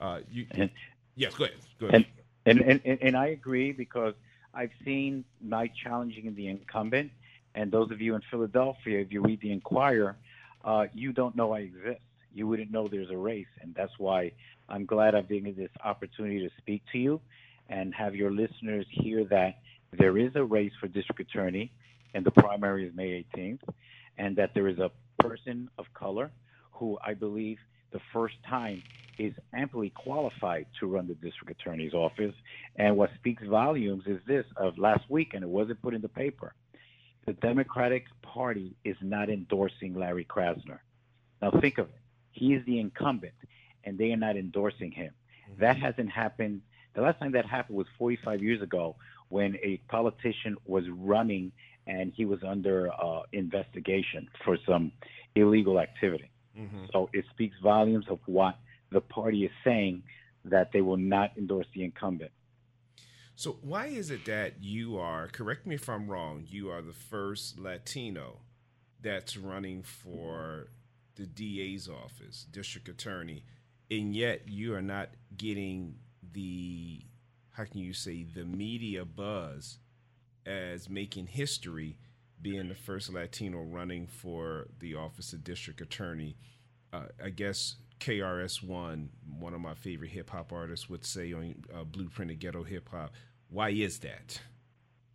Yes, go ahead. And I agree, because I've seen my challenging the incumbent. And those of you in Philadelphia, if you read the Inquirer, you don't know I exist. You wouldn't know there's a race. And that's why I'm glad I've been given this opportunity to speak to you and have your listeners hear that there is a race for district attorney, and the primary is May 18th, and that there is a person of color who I believe the first time is amply qualified to run the district attorney's office. And what speaks volumes is this of last week, and it wasn't put in the paper. The Democratic Party is not endorsing Larry Krasner. Now think of it. He is the incumbent, and they are not endorsing him. Mm-hmm. That hasn't happened. The last time that happened was 45 years ago, when a politician was running and he was under investigation for some illegal activity. Mm-hmm. So it speaks volumes of what the party is saying, that they will not endorse the incumbent. So why is it that you are, correct me if I'm wrong, you are the first Latino that's running for the DA's office, district attorney, and yet you are not getting the, how can you say, the media buzz as making history, being the first Latino running for the office of district attorney? I guess KRS-One, one of my favorite hip-hop artists, would say on Blueprint of Ghetto Hip-Hop, why is that?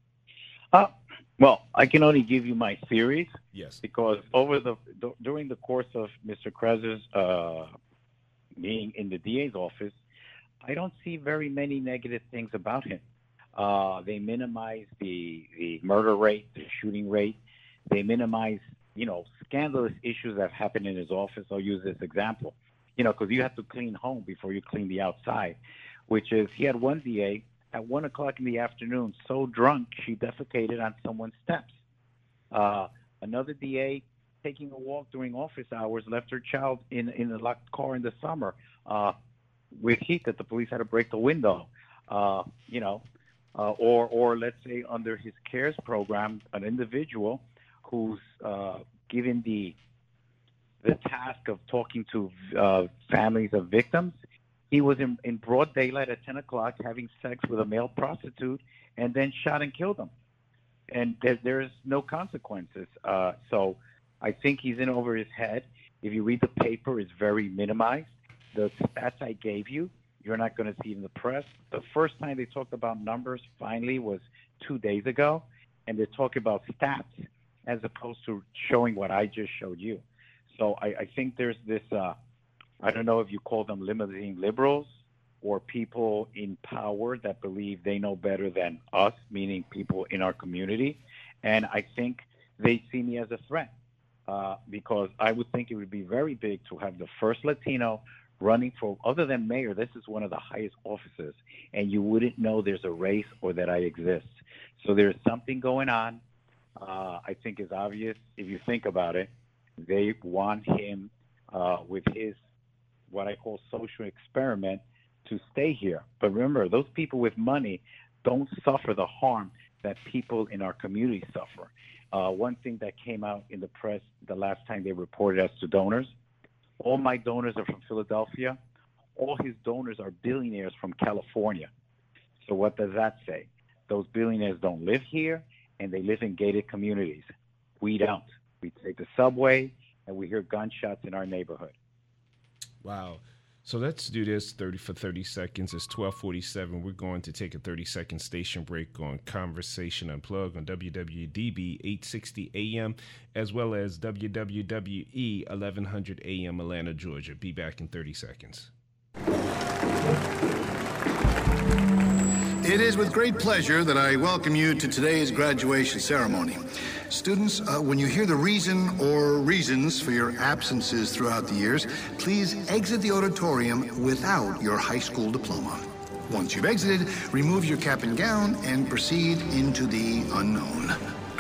Uh, well, I can only give you my theories Yes. because during the course of Mr. Krez's being in the DA's office, I don't see very many negative things about him. They minimize the murder rate, the shooting rate. They minimize, scandalous issues that happen in his office. I'll use this example, because you have to clean home before you clean the outside, which is he had one DA at 1 o'clock in the afternoon so drunk she defecated on someone's steps. Another DA taking a walk during office hours left her child in a locked car in the summer with heat that the police had to break the window. Or let's say under his CARES program, an individual who's given the task of talking to families of victims. He was in broad daylight at 10 o'clock having sex with a male prostitute and then shot and killed him. And there's no consequences. So I think he's in over his head. If you read the paper, it's very minimized. The stats I gave you, you're not going to see in the press. The first time they talked about numbers finally was 2 days ago, and they're talking about stats as opposed to showing what I just showed you. So I think there's this, I don't know if you call them limousine liberals or people in power that believe they know better than us, meaning people in our community. And I think they see me as a threat because I would think it would be very big to have the first Latino running for, other than mayor, this is one of the highest offices, and you wouldn't know there's a race or that I exist. So there's something going on. I think is obvious if you think about it. They want him with his, what I call social experiment, to stay here. But remember, those people with money don't suffer the harm that people in our community suffer. One thing that came out in the press the last time they reported us to donors, all my donors are from Philadelphia. All his donors are billionaires from California. So what does that say? Those billionaires don't live here, and they live in gated communities. We don't. We take the subway, and we hear gunshots in our neighborhood. Wow. So let's do this 30 seconds. It's 12:47. We're going to take a 30-second station break on Conversation Unplugged on WWDB 860 AM as well as WWWE 1100 AM Atlanta, Georgia. Be back in 30 seconds. It is with great pleasure that I welcome you to today's graduation ceremony. Students, when you hear the reason or reasons for your absences throughout the years, please exit the auditorium without your high school diploma. Once you've exited, remove your cap and gown and proceed into the unknown.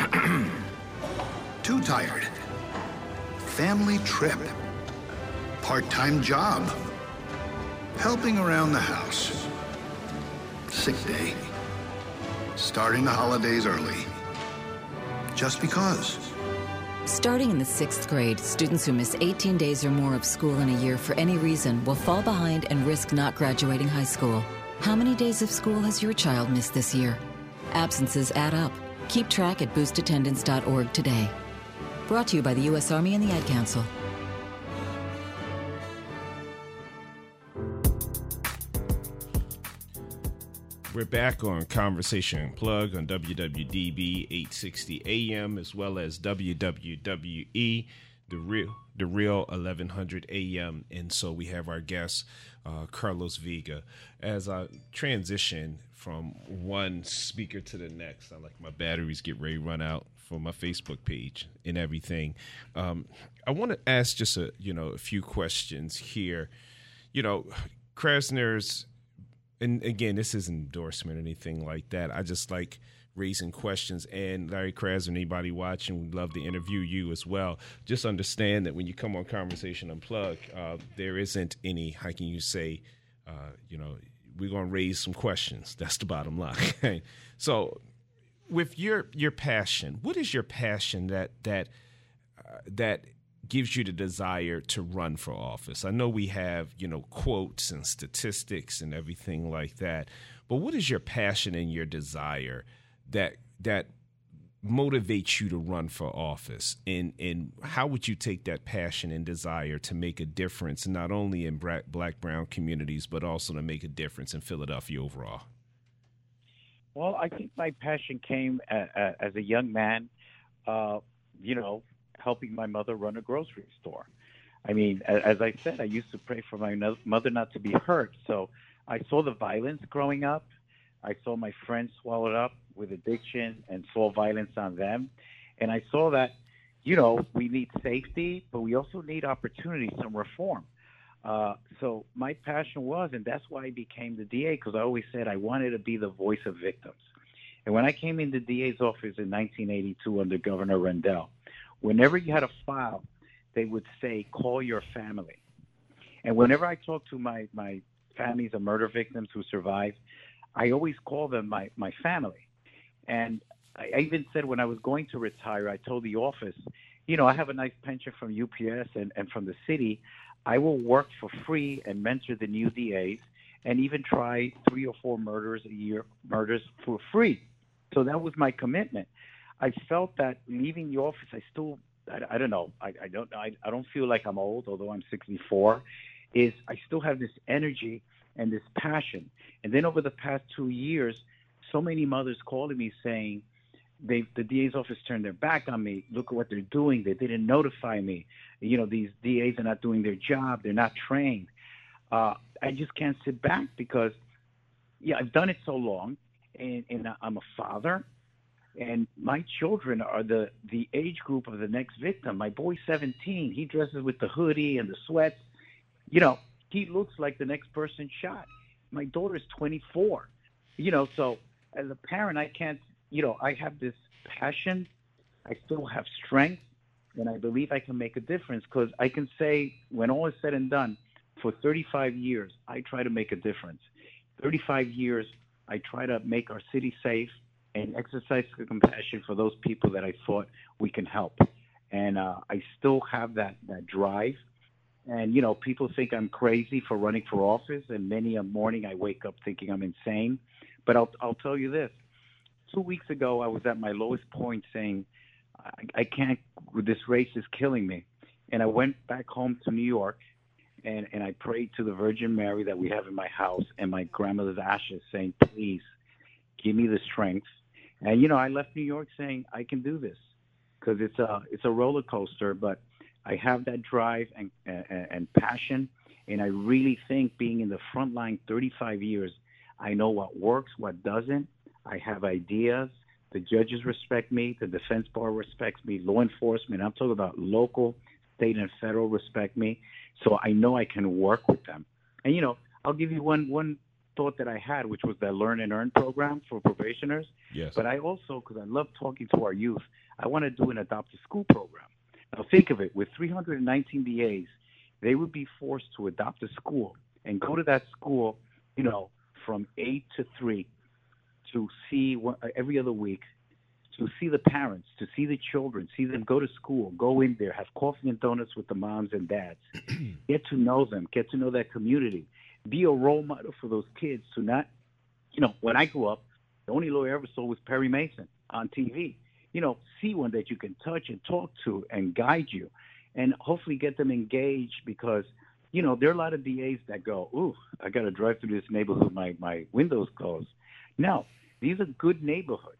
Too tired. Family trip. Part-time job. Helping around the house. Sick day. Starting the holidays early. Just because. Starting in the 6th grade, students who miss 18 days or more of school in a year for any reason will fall behind and risk not graduating high school. How many days of school has your child missed this year? Absences add up. Keep track at boostattendance.org today. Brought to you by the U.S. Army and the Ad Council. We're back on Conversation Unplugged on WWDB 860 AM as well as WWWE, the real 1100 AM. And so we have our guest, Carlos Vega. As I transition from one speaker to the next, I like my batteries get ready to run out for my Facebook page and everything. I want to ask just a few questions here. Krasner's, and again, this isn't endorsement or anything like that. I just like raising questions. And Larry Krasner, anybody watching, we'd love to interview you as well. Just understand that when you come on Conversation Unplugged, there isn't any, how can you say, we're going to raise some questions. That's the bottom line. So with your passion, what is your passion that gives you the desire to run for office? I know we have, quotes and statistics and everything like that, but what is your passion and your desire that motivates you to run for office? And how would you take that passion and desire to make a difference, not only in black, brown communities, but also to make a difference in Philadelphia overall? Well, I think my passion came as a young man, uh, helping my mother run a grocery store. I mean, as I said, I used to pray for my mother not to be hurt. So I saw the violence growing up. I saw my friends swallowed up with addiction and saw violence on them. And I saw that, we need safety, but we also need opportunity, some reform. So my passion was, and that's why I became the DA, because I always said I wanted to be the voice of victims. And when I came in the DA's office in 1982 under Governor Rendell, whenever you had a file, they would say, call your family. And whenever I talk to my families of murder victims who survived, I always call them my family. And I even said when I was going to retire, I told the office, I have a nice pension from UPS and from the city. I will work for free and mentor the new DAs and even try 3 or 4 murders a year, murders for free. So that was my commitment. I felt that leaving the office, I don't know. I don't feel like I'm old, although I'm 64. I still have this energy and this passion. And then over the past 2 years, so many mothers calling me saying, the DA's office turned their back on me. Look at what they're doing. They didn't notify me. These DAs are not doing their job. They're not trained. I just can't sit back because, I've done it so long, and I'm a father. And my children are the age group of the next victim. My boy's 17. He dresses with the hoodie and the sweats. He looks like the next person shot. My daughter's 24. So as a parent, I can't, I have this passion. I still have strength, and I believe I can make a difference because I can say when all is said and done, for 35 years, I try to make a difference. 35 years, I try to make our city safe and exercise compassion for those people that I thought we can help. And I still have that drive. And, people think I'm crazy for running for office, and many a morning I wake up thinking I'm insane. But I'll tell you this. 2 weeks ago, I was at my lowest point saying, I can't, this race is killing me. And I went back home to New York, and I prayed to the Virgin Mary that we have in my house and my grandmother's ashes saying, please give me the strength. And, I left New York saying, I can do this because it's a roller coaster, but I have that drive and passion. And I really think being in the front line 35 years, I know what works, what doesn't. I have ideas. The judges respect me. The defense bar respects me. Law enforcement, I'm talking about local, state, and federal respect me. So I know I can work with them. And, I'll give you one thought that I had, which was the Learn and Earn program for probationers. Yes. But I also, because I love talking to our youth, I want to do an adopt a school program. Now think of it, with 319 DAs, they would be forced to adopt a school and go to that school, from 8 to 3 to see every other week, to see the parents, to see the children, see them go to school, go in there, have coffee and donuts with the moms and dads, get to know them, get to know that community, be a role model for those kids to not, when I grew up, the only lawyer I ever saw was Perry Mason on TV. See one that you can touch and talk to and guide you and hopefully get them engaged because, there are a lot of DAs that go, ooh, I got to drive through this neighborhood, my window's closed. No, these are good neighborhoods,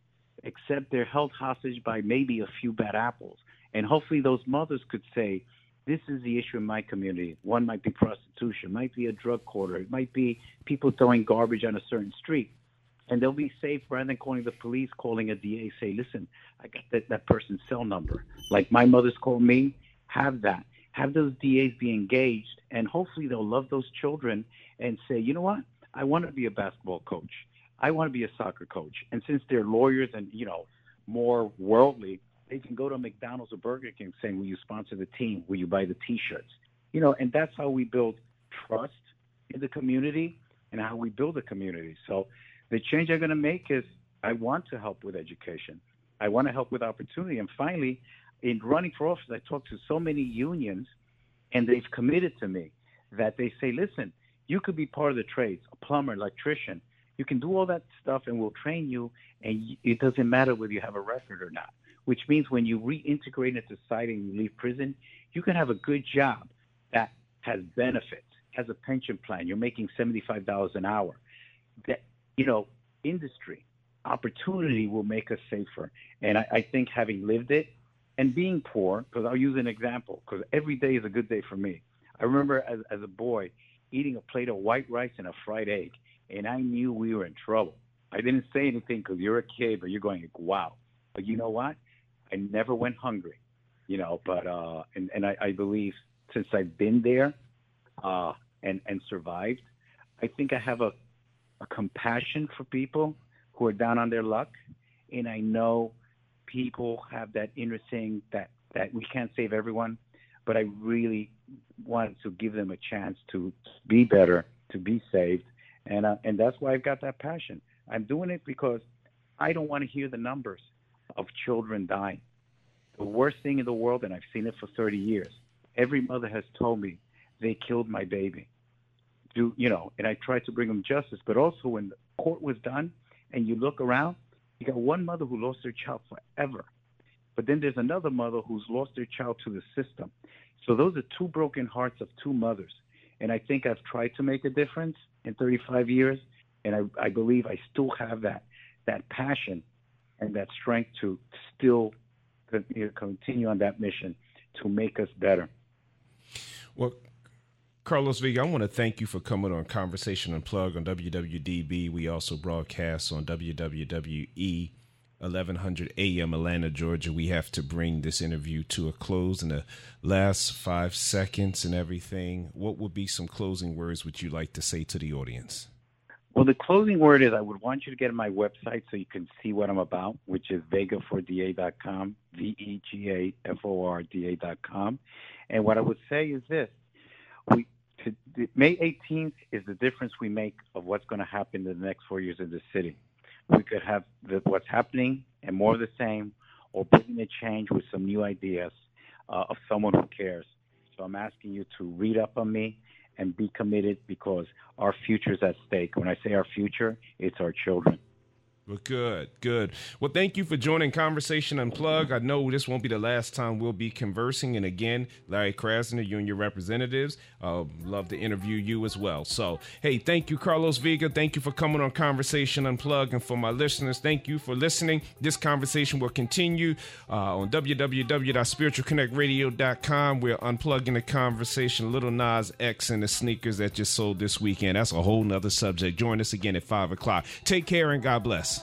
except they're held hostage by maybe a few bad apples. And hopefully those mothers could say, this is the issue in my community. One might be prostitution, might be a drug quarter, it might be people throwing garbage on a certain street. And they'll be safe rather than calling the police, calling a DA, say, listen, I got that person's cell number. Like my mother's called me, have that. Have those DAs be engaged, and hopefully they'll love those children and say, you know what, I want to be a basketball coach. I want to be a soccer coach. And since they're lawyers and, more worldly, they can go to McDonald's or Burger King saying, will you sponsor the team? Will you buy the T-shirts? And that's how we build trust in the community and how we build a community. So the change I'm going to make is I want to help with education. I want to help with opportunity. And finally, in running for office, I talked to so many unions, and they've committed to me that they say, listen, you could be part of the trades, a plumber, electrician. You can do all that stuff, and we'll train you, and it doesn't matter whether you have a record or not, which means when you reintegrate into society and you leave prison, you can have a good job that has benefits, has a pension plan. You're making $75 an hour. That, industry. Opportunity will make us safer. And I think having lived it and being poor, because I'll use an example, because every day is a good day for me. I remember as a boy eating a plate of white rice and a fried egg, and I knew we were in trouble. I didn't say anything because you're a kid, but you're going, wow. But you know what? I never went hungry, but I believe since I've been there and survived, I think I have a compassion for people who are down on their luck, and I know people have that inner thing that we can't save everyone, but I really wanted to give them a chance to be better, to be saved, and that's why I've got that passion. I'm doing it because I don't want to hear the numbers of children dying. The worst thing in the world, and I've seen it for 30 years, every mother has told me they killed my baby. And I tried to bring them justice, but also when the court was done and you look around, you got one mother who lost their child forever. But then there's another mother who's lost their child to the system. So those are two broken hearts of two mothers. And I think I've tried to make a difference in 35 years, and I believe I still have that passion and that strength to still continue on that mission to make us better. Well, Carlos Vega, I want to thank you for coming on Conversation Unplugged on WWDB. We also broadcast on WWWE 1100 AM Atlanta, Georgia. We have to bring this interview to a close in the last 5 seconds and everything. What would be some closing words would you like to say to the audience? Well, the closing word is I would want you to get on my website so you can see what I'm about, which is vegaforda.com, VEGAFORDA.com. And what I would say is this. May 18th is the difference we make of what's going to happen in the next 4 years in the city. We could have what's happening and more of the same, or bringing a change with some new ideas of someone who cares. So I'm asking you to read up on me and be committed, because our future is at stake. When I say our future, it's our children. Well, good. Well, thank you for joining Conversation Unplugged. I know this won't be the last time we'll be conversing. And again, Larry Krasner, you and your representatives, love to interview you as well. So, hey, thank you, Carlos Vega. Thank you for coming on Conversation Unplugged. And for my listeners, thank you for listening. This conversation will continue on www.spiritualconnectradio.com. We're unplugging the conversation. Little Nas X and the sneakers that just sold this weekend. That's a whole nother subject. Join us again at 5 o'clock. Take care and God bless.